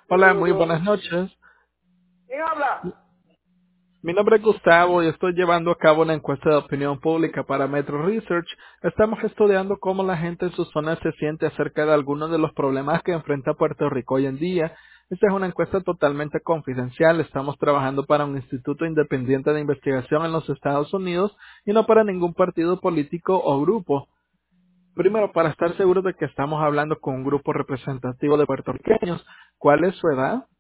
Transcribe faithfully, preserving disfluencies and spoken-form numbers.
Hola, muy buenas noches. ¿Quién habla? Mi nombre es Gustavo y estoy llevando a cabo una encuesta de opinión pública para Metro Research. Estamos estudiando cómo la gente en su zona se siente acerca de algunos de los problemas que enfrenta Puerto Rico hoy en día. Esta es una encuesta totalmente confidencial. Estamos trabajando para un instituto independiente de investigación en los Estados Unidos y no para ningún partido político o grupo. Primero, para estar seguros de que estamos hablando con un grupo representativo de puertorriqueños, ¿cuál es su edad?